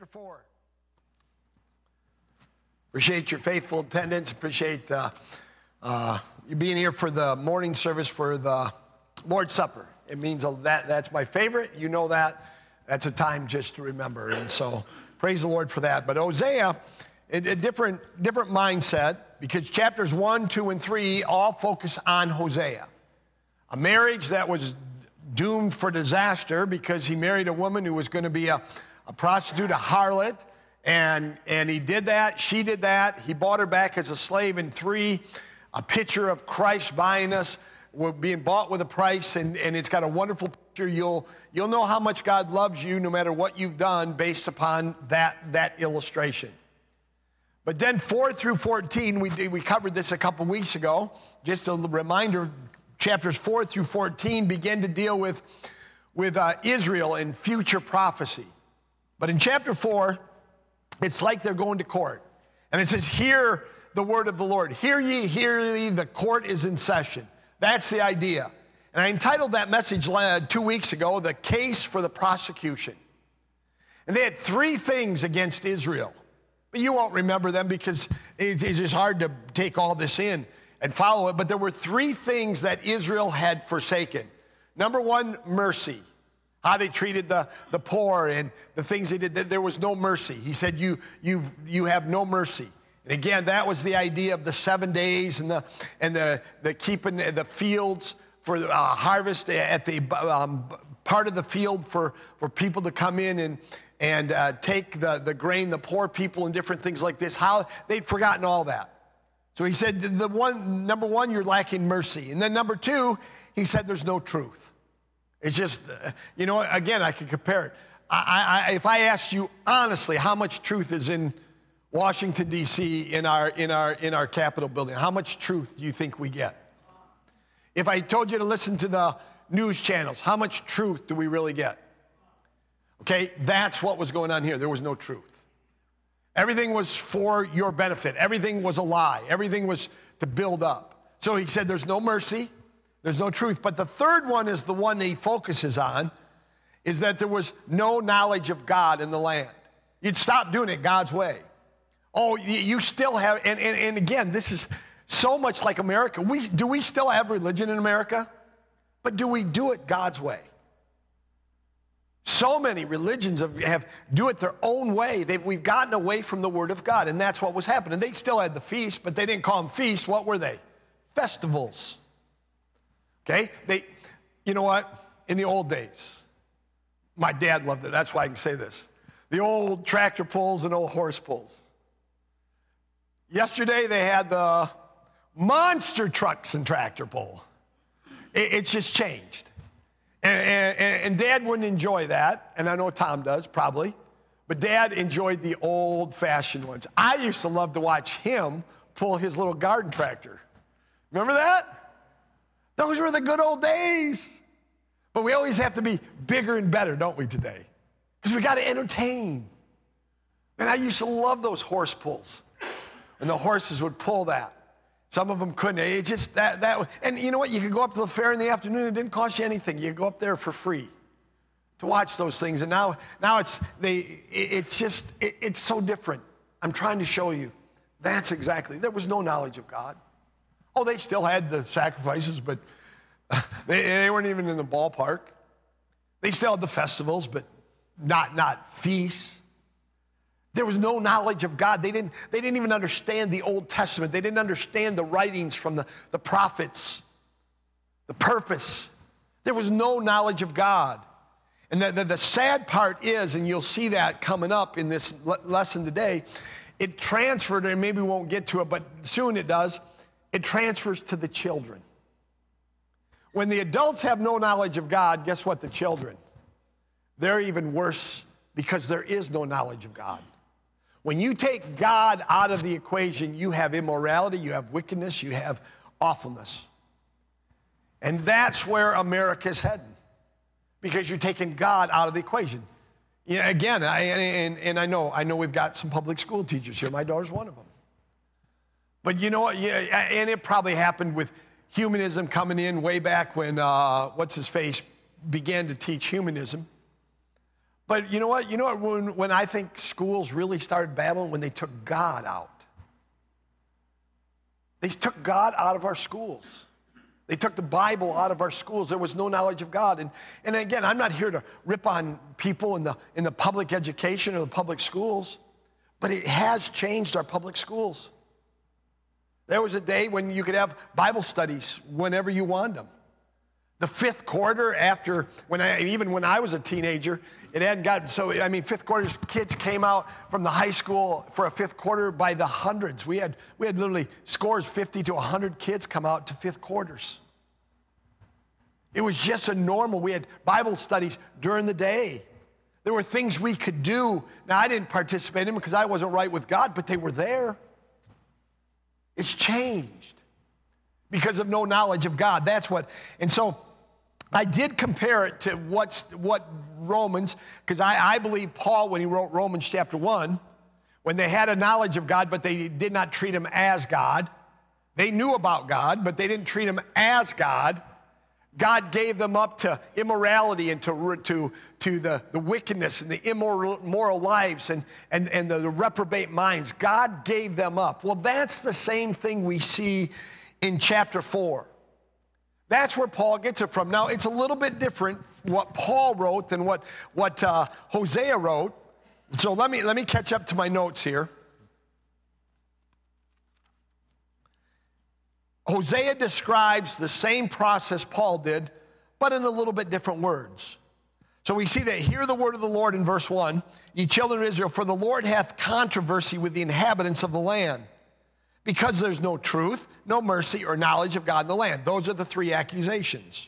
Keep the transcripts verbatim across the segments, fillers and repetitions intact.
four. Appreciate your faithful attendance. Appreciate uh, uh, you being here for the morning service for the Lord's Supper. It means a, that that's my favorite. You know that. That's a time just to remember. And so praise the Lord for that. But Hosea, a, a different, different mindset, because chapters one, two, and three all focus on Hosea. A marriage that was doomed for disaster because he married a woman who was going to be a, a prostitute, a harlot. And, and he did that, she did that. He bought her back as a slave. And three, a picture of Christ buying us, we're being bought with a price. And, and it's got a wonderful picture. You'll, you'll know how much God loves you no matter what you've done based upon that, that illustration. But then four through fourteen, we, did, we covered this a couple weeks ago. Just a reminder, chapters four through fourteen begin to deal with, with uh, Israel and future prophecy. But in chapter four, it's like they're going to court. And it says, hear the word of the Lord. Hear ye, hear ye, the court is in session. That's the idea. And I entitled that message two weeks ago, The Case for the Prosecution. And they had three things against Israel. But you won't remember them because it's just hard to take all this in and follow it. But there were three things that Israel had forsaken. Number one, mercy. How they treated the, the poor and the things they did. There was no mercy. He said, you, you, you have no mercy. And again, that was the idea of the seven days and the, and the, the keeping the fields for uh, harvest at the um, part of the field for, for people to come in and, and uh, take the, the grain, the poor people and different things like this. How they'd forgotten all that. So he said, the one, number one, you're lacking mercy. And then number two, he said, there's no truth. It's just, uh, you know, again, I could compare it. I, I, if I asked you honestly how much truth is in Washington, D C, in our, in our, in our Capitol building, how much truth do you think we get? If I told you to listen to the news channels, how much truth do we really get? Okay, that's what was going on here. There was no truth. Everything was for your benefit. Everything was a lie. Everything was to build up. So he said there's no mercy. There's no truth. But the third one is the one that he focuses on, is that there was no knowledge of God in the land. You'd stop doing it God's way. Oh, you still have, and, and, and again, this is so much like America. We, do we still have religion in America? But do we do it God's way? So many religions have, have do it their own way. They've, we've gotten away from the Word of God, and that's what was happening. They still had the feast, but they didn't call them feasts. What were they? Festivals. Okay, they, you know what? In the old days, my dad loved it. That's why I can say this. The old tractor pulls and old horse pulls. Yesterday, they had the monster trucks and tractor pull. It, it's just changed. And, and, and Dad wouldn't enjoy that, and I know Tom does, probably. But Dad enjoyed the old-fashioned ones. I used to love to watch him pull his little garden tractor. Remember that? Those were the good old days. But we always have to be bigger and better, don't we, today? Because we got to entertain. And I used to love those horse pulls. And the horses would pull that. Some of them couldn't. It just that that. And you know what? You could go up to the fair in the afternoon. It didn't cost you anything. You could go up there for free to watch those things. And now, now it's they. It's just it, it's so different. I'm trying to show you. That's exactly. There was no knowledge of God. Oh, they still had the sacrifices, but they, they weren't even in the ballpark. They still had the festivals, but not, not feasts. There was no knowledge of God. They didn't, they didn't even understand the Old Testament. They didn't understand the writings from the, the prophets, the purpose. There was no knowledge of God. And the, the, the sad part is, and you'll see that coming up in this le- lesson today, it transferred, and maybe we won't get to it, but soon it does. It transfers to the children. When the adults have no knowledge of God, guess what? The children, they're even worse because there is no knowledge of God. When you take God out of the equation, you have immorality, you have wickedness, you have awfulness. And that's where America's heading, because you're taking God out of the equation. Yeah, again, I, and, and I know, I know we've got some public school teachers here. My daughter's one of them. But you know what, yeah, and it probably happened with humanism coming in way back when, uh, what's his face, began to teach humanism. But you know what? You know what? When, when I think schools really started battling, when they took God out. They took God out of our schools. They took the Bible out of our schools. There was no knowledge of God. And, and again, I'm not here to rip on people in the, in the public education or the public schools, but it has changed our public schools. There was a day when you could have Bible studies whenever you wanted them. The fifth quarter after, when I, even when I was a teenager, it hadn't gotten, so, I mean, fifth quarter kids came out from the high school for a fifth quarter by the hundreds. We had, we had literally scores, fifty to one hundred kids come out to fifth quarters. It was just a normal, we had Bible studies during the day. There were things we could do. Now, I didn't participate in them because I wasn't right with God, but they were there. It's changed because of no knowledge of God. That's what, and so, I did compare it to what's, what Romans, because I, I believe Paul, when he wrote Romans chapter one, when they had a knowledge of God, but they did not treat him as God. They knew about God, but they didn't treat him as God. God gave them up to immorality and to, to, to the, the wickedness and the immoral, immoral lives and, and, and the, the reprobate minds. God gave them up. Well, that's the same thing we see in chapter four. That's where Paul gets it from. Now, it's a little bit different what Paul wrote than what, what uh, Hosea wrote. So let me, let me catch up to my notes here. Hosea describes the same process Paul did, but in a little bit different words. So we see that, hear the word of the Lord in verse one, ye children of Israel, for the Lord hath controversy with the inhabitants of the land, because there's no truth, no mercy, or knowledge of God in the land. Those are the three accusations.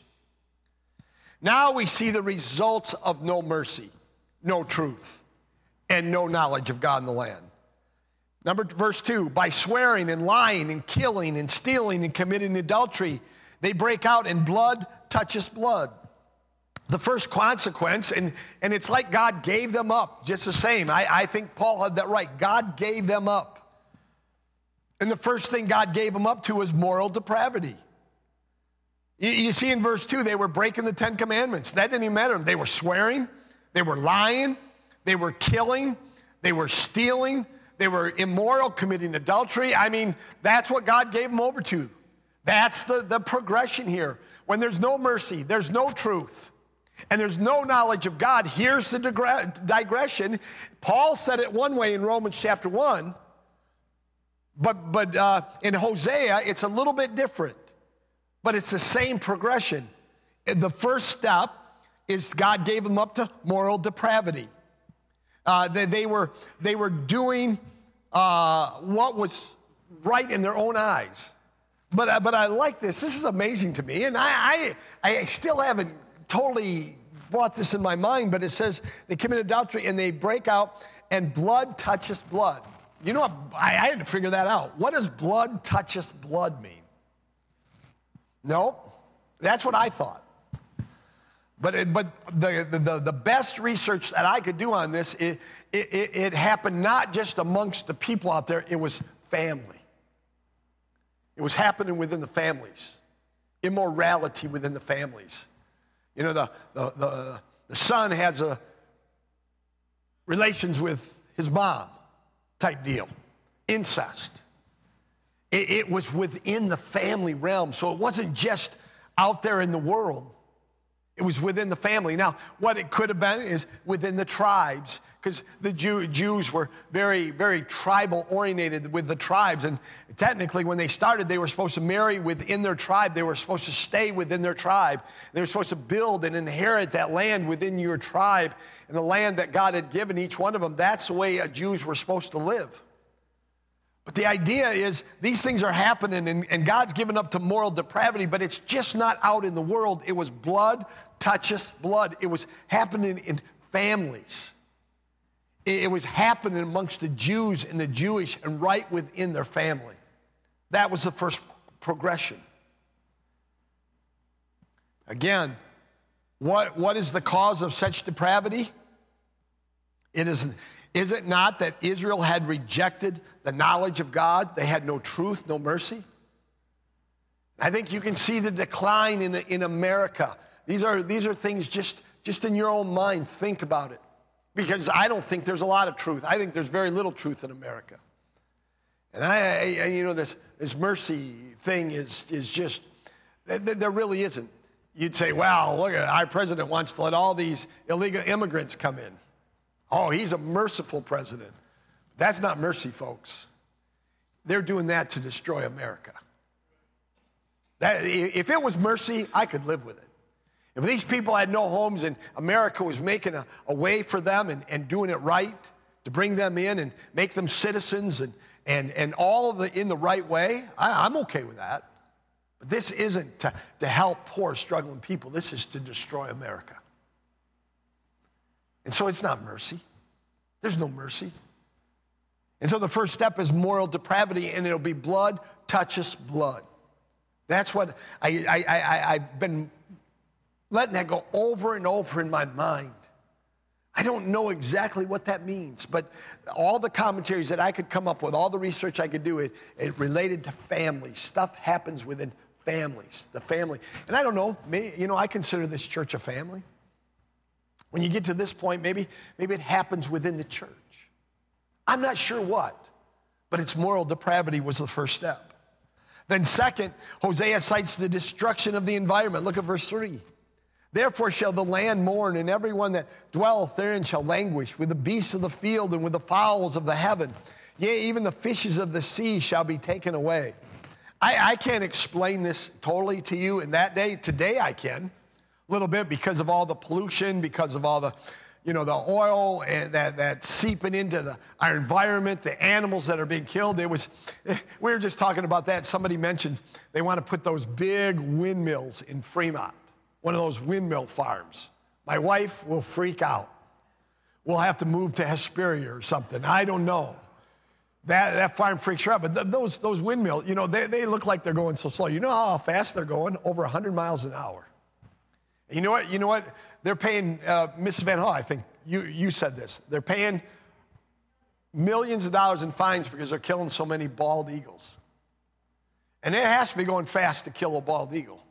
Now we see the results of no mercy, no truth, and no knowledge of God in the land. Number verse two, by swearing and lying and killing and stealing and committing adultery, they break out and blood touches blood. The first consequence, and, and it's like God gave them up, just the same. I, I think Paul had that right. God gave them up. And the first thing God gave them up to was moral depravity. You, you see in verse two, they were breaking the Ten Commandments. That didn't even matter. They were swearing, they were lying, they were killing, they were stealing, they were immoral, committing adultery. I mean, that's what God gave them over to. That's the, the progression here. When there's no mercy, there's no truth, and there's no knowledge of God, here's the digression. Paul said it one way in Romans chapter one, But, but uh, in Hosea, it's a little bit different, but it's the same progression. The first step is God gave them up to moral depravity. Uh, they, they, were, they were doing uh, what was right in their own eyes. But, uh, but I like this. This is amazing to me, and I, I, I still haven't totally brought this in my mind, but it says they commit adultery and they break out, and blood touches blood. You know what? I, I had to figure that out. What does blood touches blood mean? No, that's what I thought. But it, but the, the, the best research that I could do on this, it, it, it happened not just amongst the people out there, it was family. It was happening within the families. Immorality within the families. You know, the, the, the, the son has a relations with his mom. Type deal. Incest. It, it was within the family realm. So it wasn't just out there in the world. It was within the family. Now, what it could have been is within the tribes, because the Jew, Jews were very, very tribal oriented with the tribes. And technically, when they started, they were supposed to marry within their tribe. They were supposed to stay within their tribe. They were supposed to build and inherit that land within your tribe and the land that God had given each one of them. That's the way Jews were supposed to live. But the idea is these things are happening, and, and God's given up to moral depravity, but it's just not out in the world. It was blood touches blood. It was happening in families. It, it was happening amongst the Jews and the Jewish and right within their family. That was the first progression. Again, what, what is the cause of such depravity? It is... Is it not that Israel had rejected the knowledge of God? They had no truth, no mercy. I think you can see the decline in, in America. These are, these are things just, just in your own mind. Think about it. because I don't think there's a lot of truth. I think there's very little truth in America. And I, I you know, this, this mercy thing is, is just, there really isn't. You'd say, well, look, our president wants to let all these illegal immigrants come in. Oh, he's a merciful president. That's not mercy, folks. They're doing that to destroy America. That, if it was mercy, I could live with it. If these people had no homes and America was making a, a way for them and, and doing it right to bring them in and make them citizens and, and, and all of the in the right way, I, I'm okay with that. But this isn't to, to help poor, struggling people. This is to destroy America. And so it's not mercy. There's no mercy. And so the first step is moral depravity, and it'll be blood touches blood. That's what I, I, I, I've been letting that go over and over in my mind. I don't know exactly what that means, but all the commentaries that I could come up with, all the research I could do, it, it related to families. Stuff happens within families, the family. And I don't know, maybe, you know, I consider this church a family. When you get to this point, maybe, maybe it happens within the church. I'm not sure what, but its moral depravity was the first step. Then second, Hosea cites the destruction of the environment. Look at verse three. Therefore shall the land mourn, and everyone that dwelleth therein shall languish, with the beasts of the field and with the fowls of the heaven. Yea, even the fishes of the sea shall be taken away. I, I can't explain this totally to you in that day. Today I can, a little bit, because of all the pollution, because of all the, you know, the oil and that, that seeping into the, our environment, the animals that are being killed. It was, we were just talking about that. Somebody mentioned they want to put those big windmills in Fremont, one of those windmill farms. My wife will freak out. We'll have to move to Hesperia or something. I don't know. That, that farm freaks her out. But th- those, those windmills, you know, they, they look like they're going so slow. You know how fast they're going? Over one hundred miles an hour. And you know what? You know what? They're paying, uh, Missus Van Hall, I think you, you said this. They're paying millions of dollars in fines because they're killing so many bald eagles. And it has to be going fast to kill a bald eagle.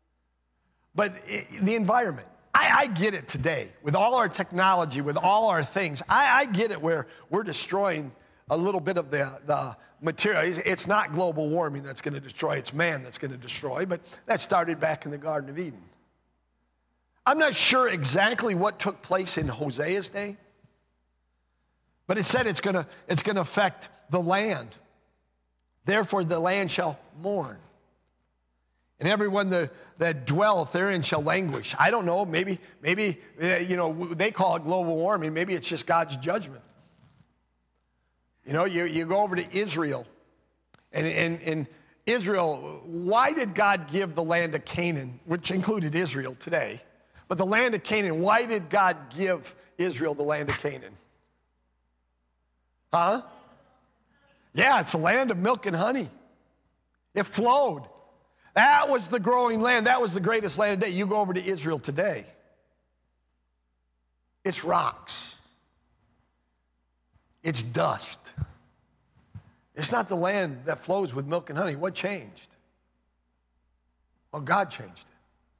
But it, the environment, I, I get it today. With all our technology, with all our things, I, I get it where we're destroying a little bit of the, the material. It's not global warming that's going to destroy, it's man that's going to destroy, but that started back in the Garden of Eden. I'm not sure exactly what took place in Hosea's day, but it said it's going to it's going to affect the land. Therefore, the land shall mourn, and everyone that, that dwelleth therein shall languish. I don't know, maybe, maybe uh, you know, they call it global warming. Maybe it's just God's judgment. You know, you, you go over to Israel, and in Israel, why did God give the land of Canaan, which included Israel today, but the land of Canaan, why did God give Israel the land of Canaan? Huh? Yeah, it's a land of milk and honey. It flowed. That was the growing land. That was the greatest land today. You go over to Israel today, it's rocks. It's dust. It's not the land that flows with milk and honey. What changed? Well, God changed it.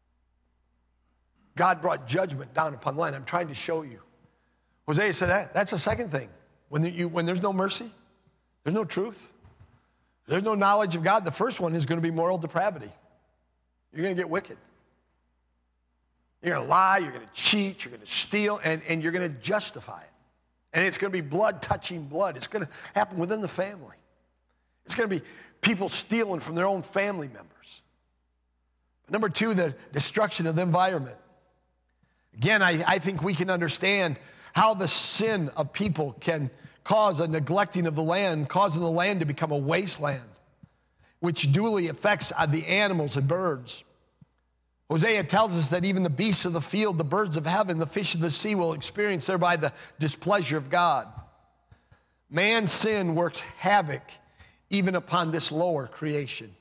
God brought judgment down upon the land. I'm trying to show you. Hosea said that. That's the second thing. When, you, when there's no mercy, there's no truth, there's no knowledge of God, the first one is going to be moral depravity. You're going to get wicked. You're going to lie, you're going to cheat, you're going to steal, and, and you're going to justify it. And it's going to be blood touching blood. It's going to happen within the family. It's going to be people stealing from their own family members. Number two, the destruction of the environment. Again, I, I think we can understand how the sin of people can cause a neglecting of the land, causing the land to become a wasteland, which duly affects the animals and birds. Hosea tells us that even the beasts of the field, the birds of heaven, the fish of the sea will experience thereby the displeasure of God. Man's sin works havoc even upon this lower creation.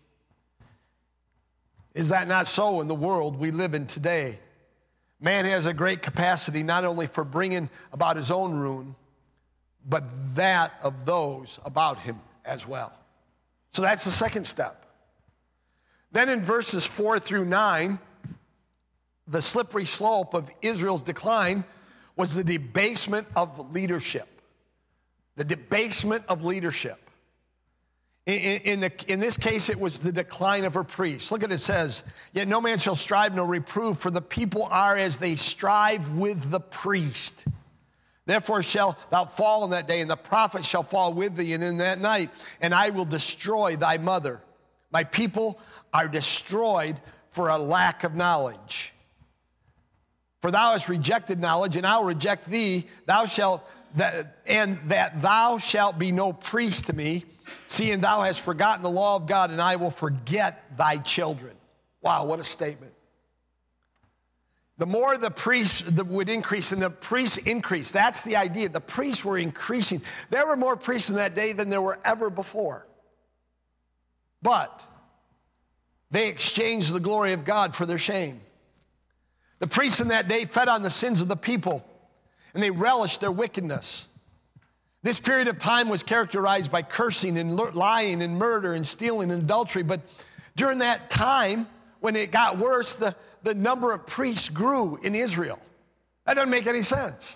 Is that not so in the world we live in today? Man has a great capacity not only for bringing about his own ruin, but that of those about him as well. So that's the second step. Then in verses four through nine, the slippery slope of Israel's decline was the debasement of leadership. The debasement of leadership. In, in, in, the, in this case, it was the decline of her priests. Look at it, it says, yet no man shall strive nor reprove, for the people are as they strive with the priest. Therefore shalt thou fall in that day, and the prophet shall fall with thee, and in that night, and I will destroy thy mother. My people are destroyed for a lack of knowledge. For thou hast rejected knowledge, and I will reject thee. Thou shalt, that, and that thou shalt be no priest to me, seeing thou hast forgotten the law of God, and I will forget thy children. Wow, what a statement. The more the priests would increase, and the priests increased. That's the idea. The priests were increasing. There were more priests in that day than there were ever before. But they exchanged the glory of God for their shame. The priests in that day fed on the sins of the people, and they relished their wickedness. This period of time was characterized by cursing and lying and murder and stealing and adultery. But during that time, when it got worse, the, the number of priests grew in Israel. That doesn't make any sense.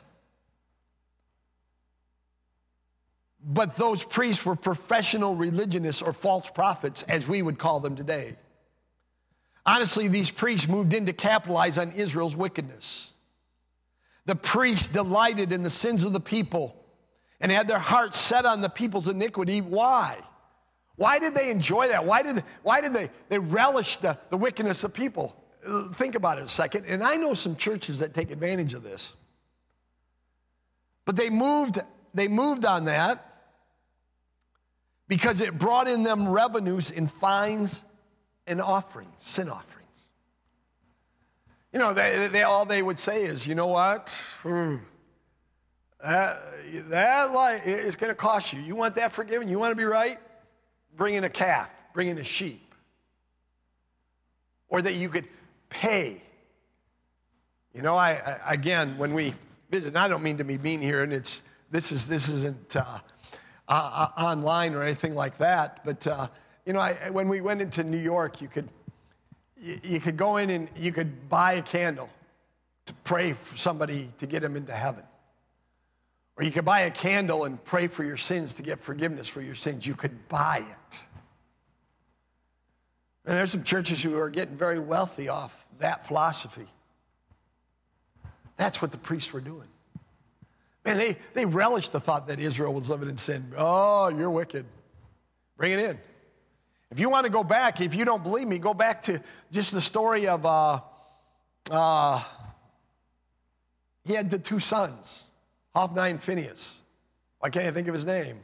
But those priests were professional religionists or false prophets, as we would call them today. Honestly, these priests moved in to capitalize on Israel's wickedness. The priests delighted in the sins of the people and had their hearts set on the people's iniquity. Why? Why did they enjoy that? Why did, why did they, they relish the, the wickedness of people? Think about it a second. And I know some churches that take advantage of this. But they moved, they moved on that because it brought in them revenues in fines and offerings, sin offerings. You know, they, they, all they would say is, you know what? Hmm, that, that like, is going to cost you. You want that forgiven? You want to be right? Bring in a calf. Bring in a sheep. Or that you could pay. You know, I, I again, when we visit, and I don't mean to be mean here, and it's this is this isn't uh, uh, online or anything like that, but uh, you know, I, when we went into New York, you could you, you could go in and you could buy a candle to pray for somebody to get them into heaven. Or you could buy a candle and pray for your sins to get forgiveness for your sins. You could buy it. And there's some churches who are getting very wealthy off that philosophy. That's what the priests were doing. Man, they, they relished the thought that Israel was living in sin. Oh, you're wicked. Bring it in. If you want to go back, if you don't believe me, go back to just the story of, uh, uh, he had the two sons. Hophni and Phinehas. Why can't I think of his name?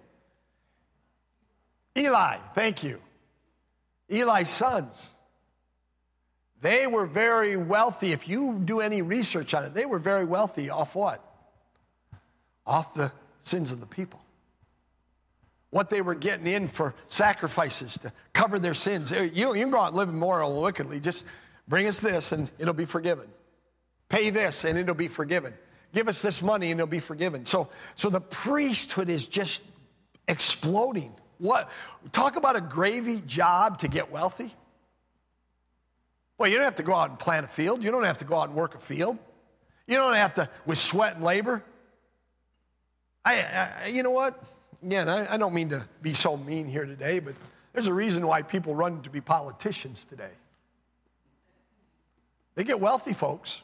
Eli, thank you. Eli's sons. They were very wealthy. If you do any research on it, they were very wealthy off what? Off the sins of the people. What they were getting in for sacrifices to cover their sins. You, you can go out and live immoral and wickedly. Just bring us this and it'll be forgiven. Pay this and it'll be forgiven. Give us this money and it'll be forgiven. So, so the priesthood is just exploding. What? Talk about a gravy job to get wealthy. Well, you don't have to go out and plant a field. You don't have to go out and work a field. You don't have to, with sweat and labor. I, I you know what? Again, I, I don't mean to be so mean here today, but there's a reason why people run to be politicians today. They get wealthy, folks.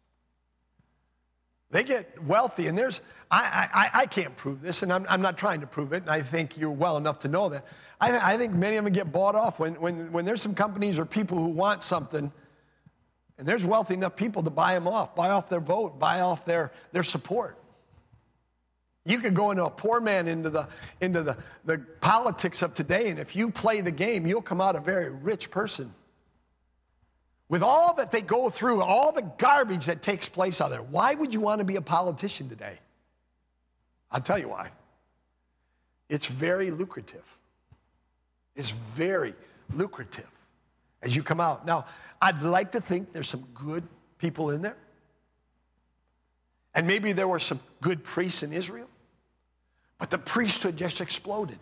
They get wealthy, and there's, I, I, I can't prove this, and I'm, I'm not trying to prove it, and I think you're well enough to know that. I, I think many of them get bought off when, when, when there's some companies or people who want something, and there's wealthy enough people to buy them off, buy off their vote, buy off their, their support. You could go into a poor man into the, into the, the politics of today, and if you play the game, you'll come out a very rich person. With all that they go through, all the garbage that takes place out there, why would you want to be a politician today? I'll tell you why. It's very lucrative. It's very lucrative as you come out. Now, I'd like to think there's some good people in there. And maybe there were some good priests in Israel. But the priesthood just exploded.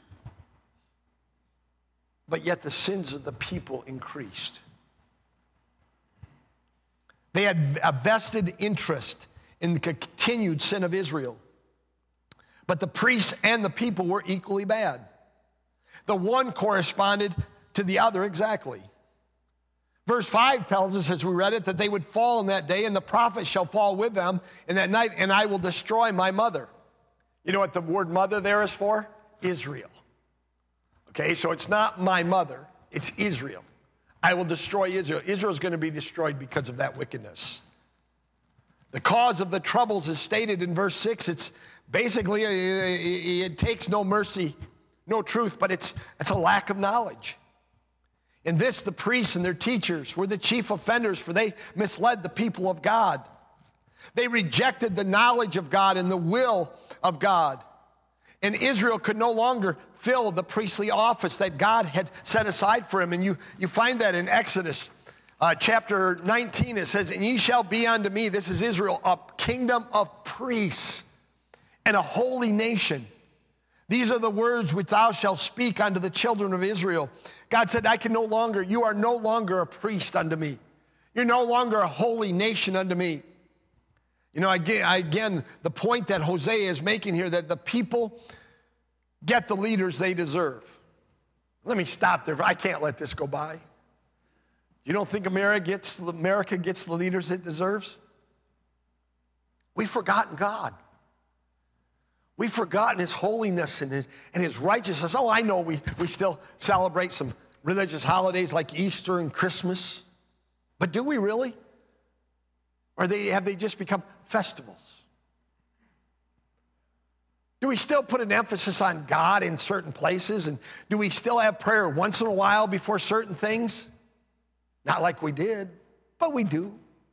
But yet the sins of the people increased. They had a vested interest in the continued sin of Israel. But the priests and the people were equally bad. The one corresponded to the other exactly. Verse five tells us, as we read it, that they would fall in that day, and the prophets shall fall with them in that night, and I will destroy my mother. You know what the word mother there is for? Israel. Okay, so it's not my mother, it's Israel. I will destroy Israel. Israel is going to be destroyed because of that wickedness. The cause of the troubles is stated in verse six. It's basically, it takes no mercy, no truth, but it's, it's a lack of knowledge. In this, the priests and their teachers were the chief offenders, for they misled the people of God. They rejected the knowledge of God and the will of God. And Israel could no longer fill the priestly office that God had set aside for him. And you, you find that in Exodus uh, chapter nineteen. It says, and ye shall be unto me, this is Israel, a kingdom of priests and a holy nation. These are the words which thou shalt speak unto the children of Israel. God said, I can no longer, you are no longer a priest unto me. You're no longer a holy nation unto me. You know, again, again, the point that Hosea is making here, that the people get the leaders they deserve. Let me stop there. I can't let this go by. You don't think America gets, America gets the leaders it deserves? We've forgotten God. We've forgotten his holiness and his, and his righteousness. Oh, I know we, we still celebrate some religious holidays like Easter and Christmas. But do we really? Or they, have they just become festivals? Do we still put an emphasis on God in certain places? And do we still have prayer once in a while before certain things? Not like we did, but we do.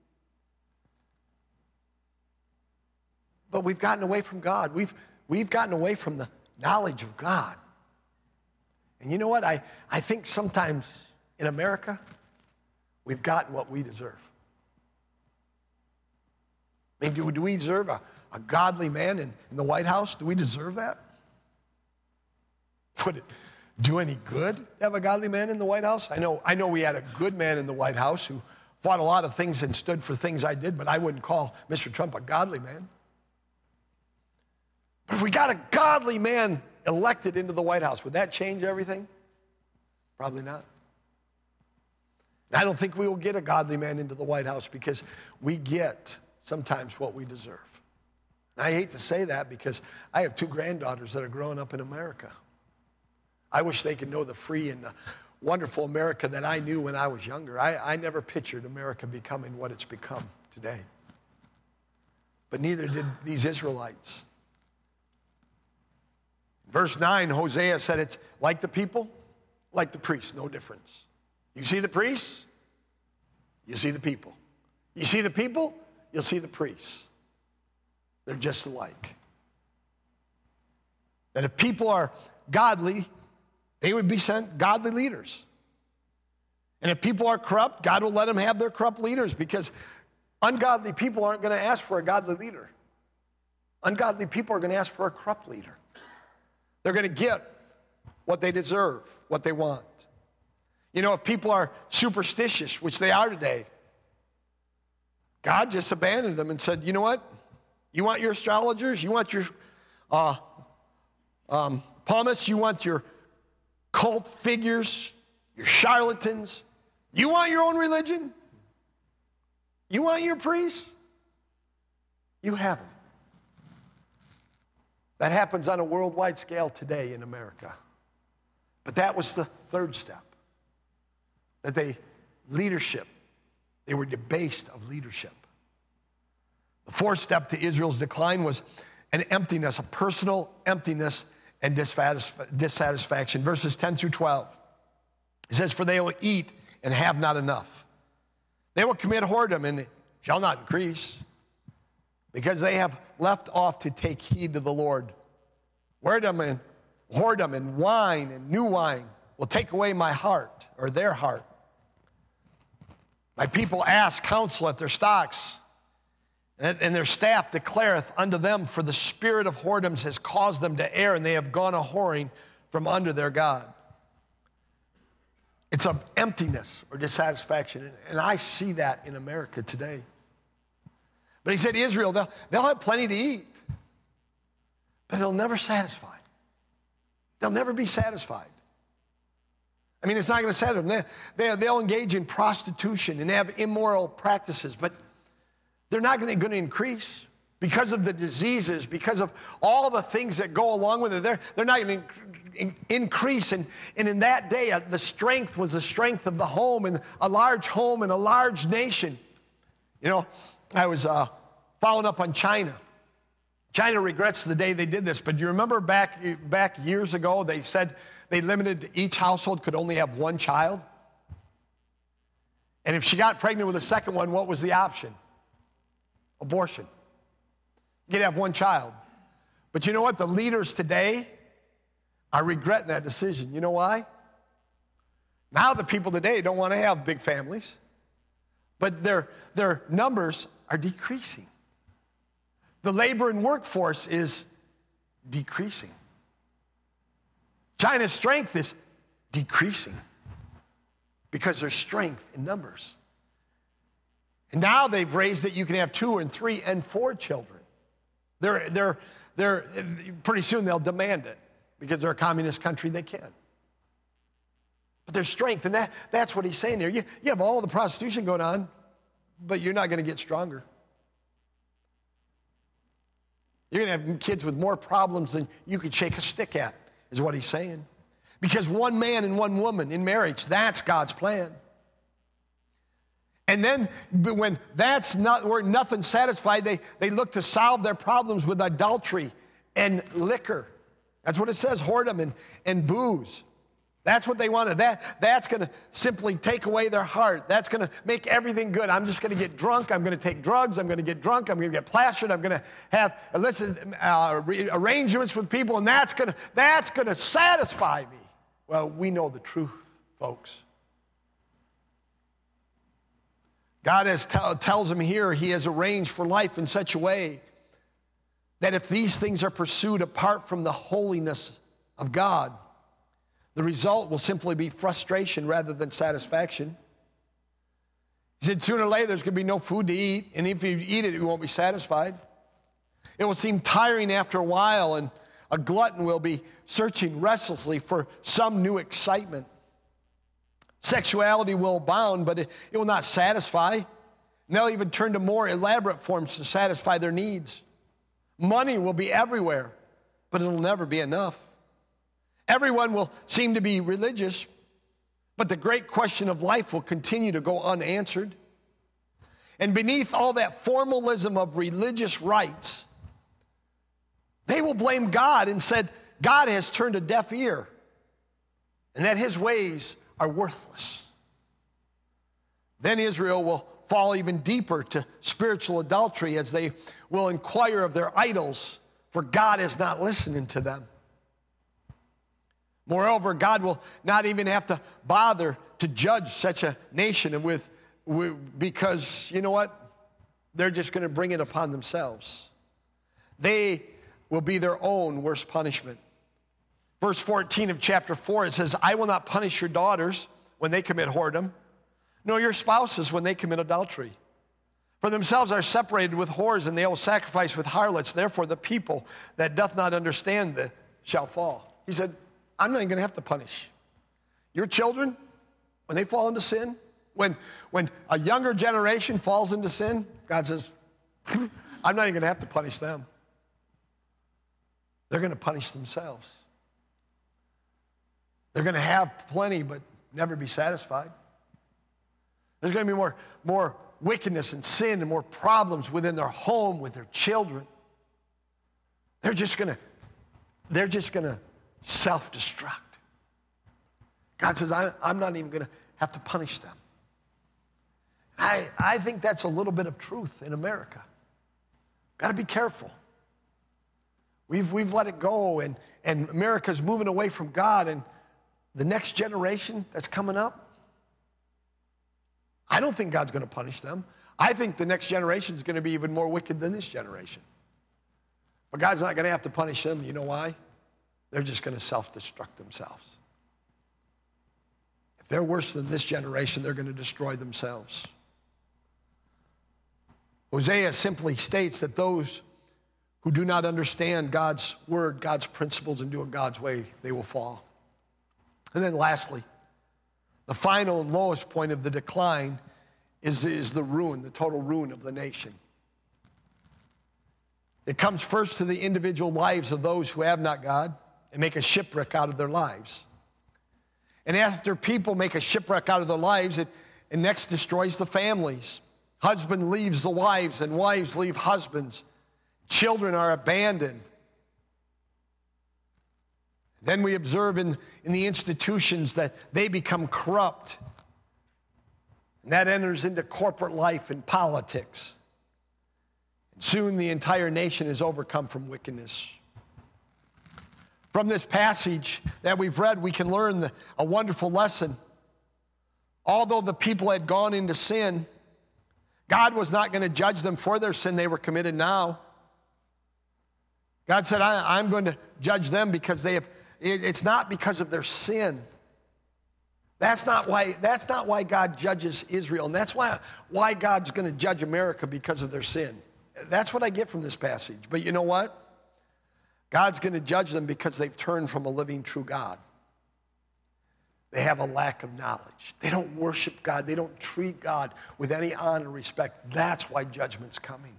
But we've gotten away from God. We've, we've gotten away from the knowledge of God. And you know what? I, I think sometimes in America, we've gotten what we deserve. I mean, do, do we deserve a, a godly man in, in the White House? Do we deserve that? Would it do any good to have a godly man in the White House? I know, I know we had a good man in the White House who fought a lot of things and stood for things I did, but I wouldn't call Mister Trump a godly man. But if we got a godly man elected into the White House, would that change everything? Probably not. And I don't think we will get a godly man into the White House because we get sometimes what we deserve. And I hate to say that because I have two granddaughters that are growing up in America. I wish they could know the free and the wonderful America that I knew when I was younger. I, I never pictured America becoming what it's become today. But neither did these Israelites. Verse nine, Hosea said it's like the people, like the priests, no difference. You see the priests, you see the people. You see the people, you'll see the priests. They're just alike. That if people are godly, they would be sent godly leaders. And if people are corrupt, God will let them have their corrupt leaders because ungodly people aren't going to ask for a godly leader. Ungodly people are going to ask for a corrupt leader. They're going to get what they deserve, what they want. You know, if people are superstitious, which they are today, God just abandoned them and said, you know what? You want your astrologers? You want your uh, um, palmists? You want your cult figures? Your charlatans? You want your own religion? You want your priests? You have them. That happens on a worldwide scale today in America. But that was the third step. That they, leadership, they were debased of leadership. The fourth step to Israel's decline was an emptiness, a personal emptiness and dissatisfaction. Verses ten through twelve. It says, for they will eat and have not enough. They will commit whoredom and shall not increase, because they have left off to take heed to the Lord. Whoredom and, whoredom and wine and new wine will take away my heart, or their heart. My people ask counsel at their stocks, and their staff declareth unto them, for the spirit of whoredoms has caused them to err, and they have gone a whoring from under their God. It's an emptiness or dissatisfaction, and I see that in America today. But he said, Israel, they'll, they'll have plenty to eat, but it'll never satisfy. They'll never be satisfied. I mean, it's not going to satisfy them. They, they, they'll engage in prostitution and have immoral practices, but they're not going to increase because of the diseases, because of all the things that go along with it. They're, they're not going to increase. And, and in that day, uh, the strength was the strength of the home, and a large home and a large nation. You know, I was uh, following up on China. China regrets the day they did this, but do you remember back, back years ago, they said they limited, each household could only have one child? And if she got pregnant with a second one, what was the option? Abortion. You could have one child. But you know what? The leaders today are regretting that decision. You know why? Now the people today don't want to have big families, but their, their numbers are decreasing. The labor and workforce is decreasing. China's strength is decreasing because there's strength in numbers. And now they've raised it, you can have two and three and four children. They're, they're, they're, pretty soon they'll demand it because they're a communist country, they can. But there's strength, and that, that's what he's saying there. You, you have all the prostitution going on, but you're not going to get stronger. You're going to have kids with more problems than you could shake a stick at, is what he's saying. Because one man and one woman in marriage, that's God's plan. And then when that's not, where nothing's satisfied, they, they look to solve their problems with adultery and liquor. That's what it says, whoredom and, and booze. That's what they wanted. That, that's going to simply take away their heart. That's going to make everything good. I'm just going to get drunk. I'm going to take drugs. I'm going to get drunk. I'm going to get plastered. I'm going to have illicit uh, arrangements with people, and that's going to that's going to satisfy me. Well, we know the truth, folks. God has t- tells him here he has arranged for life in such a way that if these things are pursued apart from the holiness of God, the result will simply be frustration rather than satisfaction. He said sooner or later there's going to be no food to eat, and if you eat it, you won't be satisfied. It will seem tiring after a while, and a glutton will be searching restlessly for some new excitement. Sexuality will abound, but it, it will not satisfy. And they'll even turn to more elaborate forms to satisfy their needs. Money will be everywhere, but it'll never be enough. Everyone will seem to be religious, but the great question of life will continue to go unanswered. And beneath all that formalism of religious rites, they will blame God and said, God has turned a deaf ear and that his ways are worthless. Then Israel will fall even deeper to spiritual adultery as they will inquire of their idols, for God is not listening to them. Moreover, God will not even have to bother to judge such a nation with, with because, you know what? They're just going to bring it upon themselves. They will be their own worst punishment. Verse fourteen of chapter four, it says, I will not punish your daughters when they commit whoredom, nor your spouses when they commit adultery. For themselves are separated with whores, and they will sacrifice with harlots. Therefore, the people that doth not understand the shall fall. He said, I'm not even going to have to punish your children when they fall into sin. When, when a younger generation falls into sin, God says, I'm not even going to have to punish them. They're going to punish themselves. They're going to have plenty but never be satisfied. There's going to be more, more wickedness and sin and more problems within their home, with their children. They're just going to, they're just going to self-destruct. God says, I, I'm not even going to have to punish them. I, I think that's a little bit of truth in America. Got to be careful. We've, we've let it go, and, and America's moving away from God, and the next generation that's coming up, I don't think God's going to punish them. I think the next generation is going to be even more wicked than this generation. But God's not going to have to punish them. You know why? They're just going to self-destruct themselves. If they're worse than this generation, they're going to destroy themselves. Hosea simply states that those who do not understand God's word, God's principles, and do it God's way, they will fall. And then lastly, the final and lowest point of the decline is, is the ruin, the total ruin of the nation. It comes first to the individual lives of those who have not God and make a shipwreck out of their lives. And after people make a shipwreck out of their lives, it, it next destroys the families. Husband leaves the wives and wives leave husbands. Children are abandoned. Then we observe in, in the institutions that they become corrupt. And that enters into corporate life and politics. And soon the entire nation is overcome from wickedness. From this passage that we've read, we can learn the, a wonderful lesson. Although the people had gone into sin, God was not going to judge them for their sin they were committed now. God said, I, I'm going to judge them because they have, it, it's not because of their sin. That's not why, that's not why God judges Israel. And that's why, why God's going to judge America because of their sin. That's what I get from this passage. But you know what? God's going to judge them because they've turned from a living, true God. They have a lack of knowledge. They don't worship God. They don't treat God with any honor and respect. That's why judgment's coming.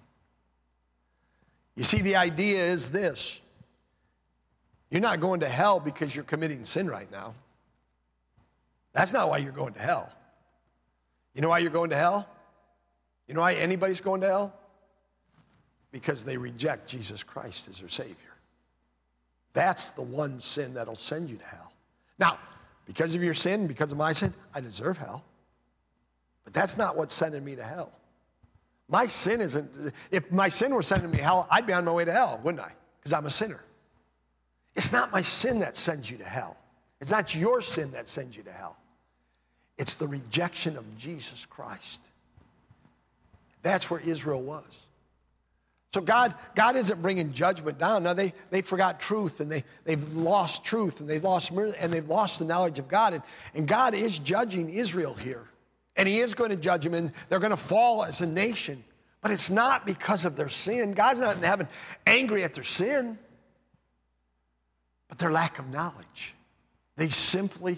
You see, the idea is this. You're not going to hell because you're committing sin right now. That's not why you're going to hell. You know why you're going to hell? You know why anybody's going to hell? Because they reject Jesus Christ as their Savior. That's the one sin that'll send you to hell. Now, because of your sin, because of my sin, I deserve hell. But that's not what's sending me to hell. My sin isn't, if my sin were sending me to hell, I'd be on my way to hell, wouldn't I? Because I'm a sinner. It's not my sin that sends you to hell. It's not your sin that sends you to hell. It's the rejection of Jesus Christ. That's where Israel was. So God, God isn't bringing judgment down. Now, they, they forgot truth, and they, they've lost truth, and they've lost and they've lost the knowledge of God. And, and God is judging Israel here. And he is going to judge them, and they're going to fall as a nation. But it's not because of their sin. God's not in heaven angry at their sin, but their lack of knowledge. They simply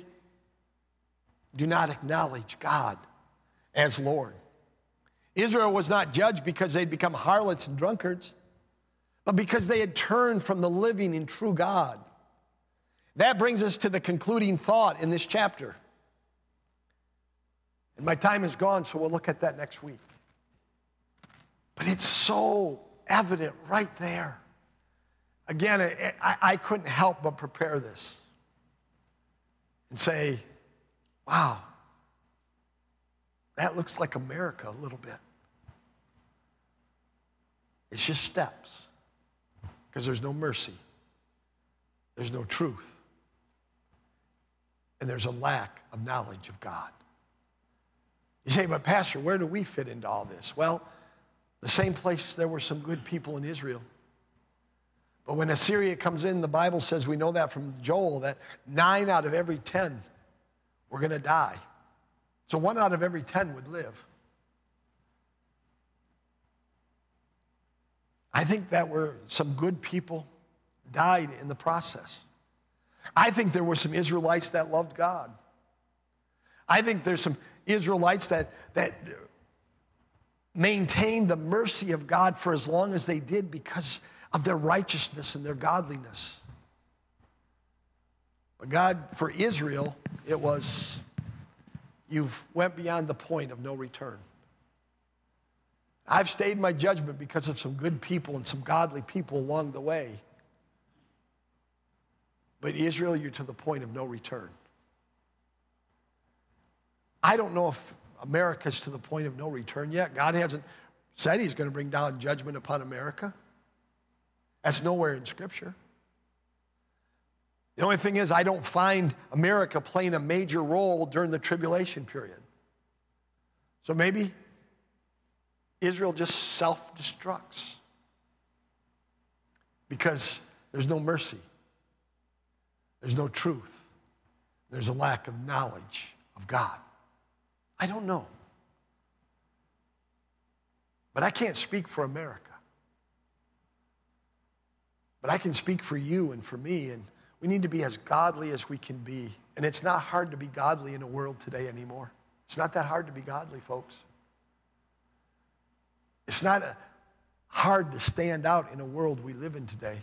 do not acknowledge God as Lord. Israel was not judged because they'd become harlots and drunkards, but because they had turned from the living and true God. That brings us to the concluding thought in this chapter. And my time is gone, so we'll look at that next week. But it's so evident right there. Again, I, I couldn't help but prepare this and say, wow, that looks like America a little bit. It's just steps, because there's no mercy, there's no truth, and there's a lack of knowledge of God. You say, but Pastor, where do we fit into all this? Well, the same place there were some good people in Israel. But when Assyria comes in, the Bible says, we know that from Joel, that nine out of every ten were going to die. So one out of every ten would live. I think that were some good people died in the process. I think there were some Israelites that loved God. I think there's some Israelites that, that maintained the mercy of God for as long as they did because of their righteousness and their godliness. But God, for Israel, it was, you've went beyond the point of no return. I've stayed my judgment because of some good people and some godly people along the way. But Israel, you're to the point of no return. I don't know if America's to the point of no return yet. God hasn't said he's going to bring down judgment upon America. That's nowhere in Scripture. The only thing is, I don't find America playing a major role during the tribulation period. So maybe Israel just self-destructs because there's no mercy, there's no truth, there's a lack of knowledge of God. I don't know. But I can't speak for America. But I can speak for you and for me, and we need to be as godly as we can be. And it's not hard to be godly in a world today anymore. It's not that hard to be godly, folks. It's not a, hard to stand out in a world we live in today.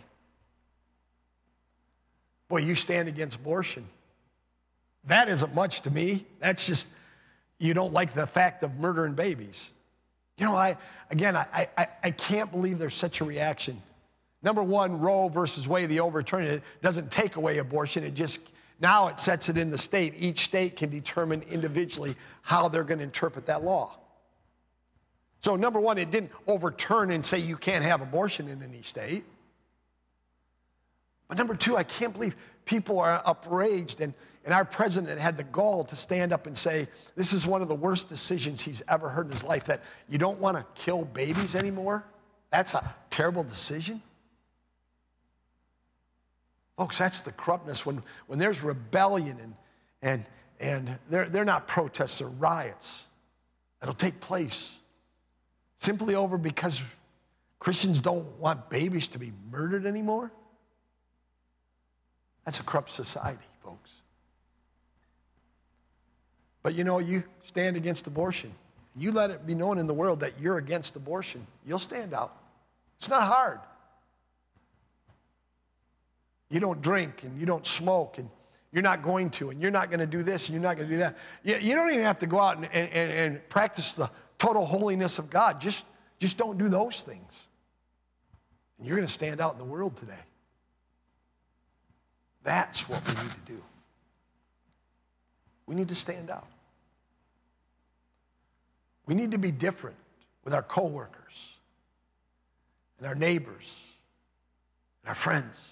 Boy, you stand against abortion. That isn't much to me. That's just, you don't like the fact of murdering babies. You know, I again, I, I, I can't believe there's such a reaction. Number one, Roe versus Wade, the overturning it doesn't take away abortion. It just, now it sets it in the state. Each state can determine individually how they're going to interpret that law. So number one, it didn't overturn and say you can't have abortion in any state. But number two, I can't believe people are outraged, and, and our president had the gall to stand up and say, this is one of the worst decisions he's ever heard in his life, that you don't want to kill babies anymore. That's a terrible decision. Folks, that's the corruptness. When, when there's rebellion and, and, and they're, they're not protests or riots that'll take place simply over because Christians don't want babies to be murdered anymore. That's a corrupt society, folks. But you know, you stand against abortion. You let it be known in the world that you're against abortion. You'll stand out. It's not hard. You don't drink and you don't smoke and you're not going to, and you're not going to do this and you're not going to do that. You, you don't even have to go out and, and, and practice the total holiness of God. Just, just don't do those things. And you're going to stand out in the world today. That's what we need to do. We need to stand out. We need to be different with our coworkers and our neighbors and our friends.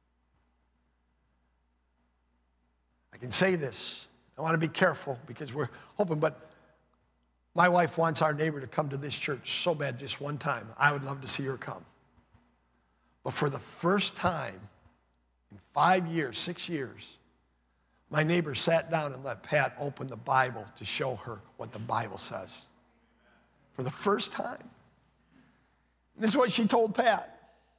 I can say this. I want to be careful because we're hoping, but my wife wants our neighbor to come to this church so bad just one time. I would love to see her come. But for the first time in five years, six years, my neighbor sat down and let Pat open the Bible to show her what the Bible says. For the first time. And this is what she told Pat.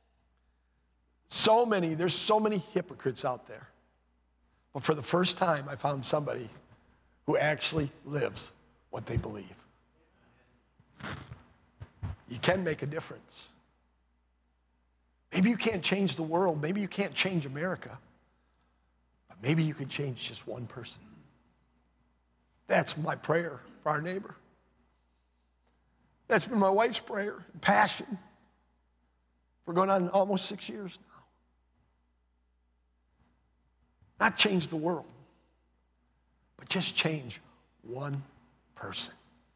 So many, there's so many hypocrites out there. But for the first time, I found somebody who actually lives what they believe. You can make a difference. Maybe you can't change the world. Maybe you can't change America. But maybe you could change just one person. That's my prayer for our neighbor. That's been my wife's prayer and passion for going on almost six years now. Not change the world, but just change one person.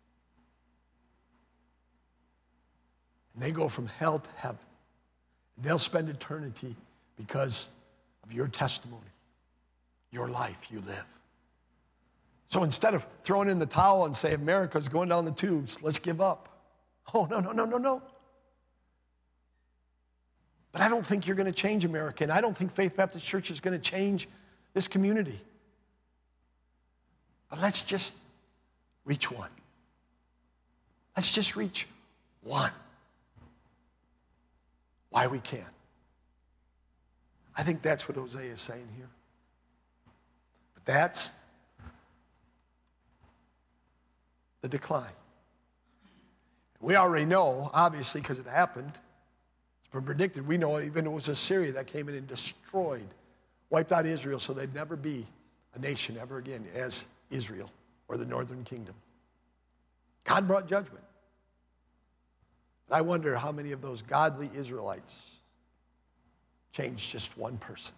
And they go from hell to heaven. And they'll spend eternity because of your testimony, your life you live. So instead of throwing in the towel and say, America's going down the tubes, let's give up. Oh, no, no, no, no, no. But I don't think you're going to change America, and I don't think Faith Baptist Church is going to change this community. But let's just reach one. Let's just reach one. Why we can. I think that's what Hosea is saying here. But that's the decline. We already know, obviously, because it happened. It's been predicted. We know even it was Assyria that came in and destroyed, wiped out Israel so they'd never be a nation ever again as Israel or the northern kingdom. God brought judgment. But I wonder how many of those godly Israelites changed just one person.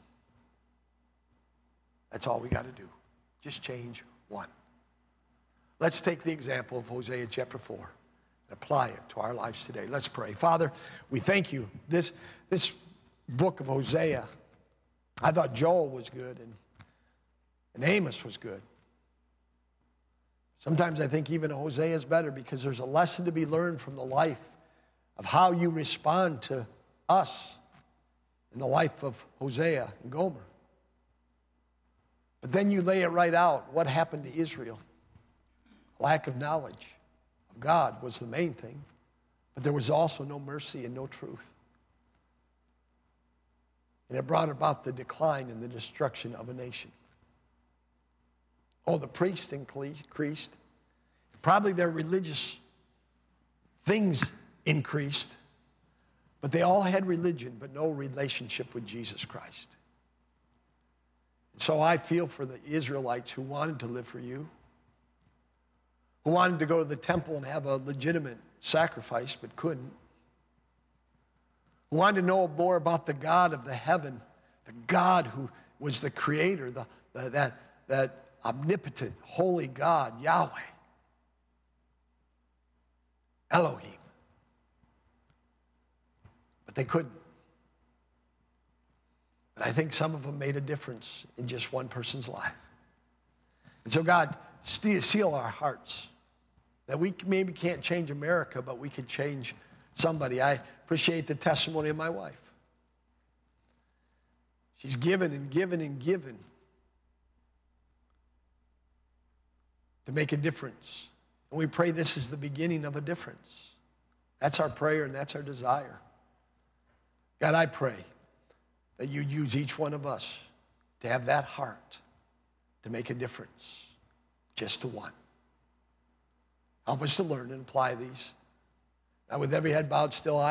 That's all we got to do. Just change one. Let's take the example of Hosea chapter four and apply it to our lives today. Let's pray. Father, we thank you. This, this book of Hosea, I thought Joel was good and, and Amos was good. Sometimes I think even Hosea is better because there's a lesson to be learned from the life of how you respond to us in the life of Hosea and Gomer. But then you lay it right out. What happened to Israel? Lack of knowledge of God was the main thing. But there was also no mercy and no truth. And it brought about the decline and the destruction of a nation. Oh, the priests increased. Probably their religious things increased. But they all had religion, but no relationship with Jesus Christ. And so I feel for the Israelites who wanted to live for you, who wanted to go to the temple and have a legitimate sacrifice but couldn't, who wanted to know more about the God of the heaven, the God who was the creator, the, the, that, that omnipotent, holy God, Yahweh, Elohim. But they couldn't. But I think some of them made a difference in just one person's life. And so God, seal our hearts that we maybe can't change America, but we can change somebody. I appreciate the testimony of my wife. She's given and given and given to make a difference. And we pray this is the beginning of a difference. That's our prayer and that's our desire. God, I pray that you use each one of us to have that heart to make a difference, just to one. Help us to learn and apply these. Now, with every head bowed, still eyes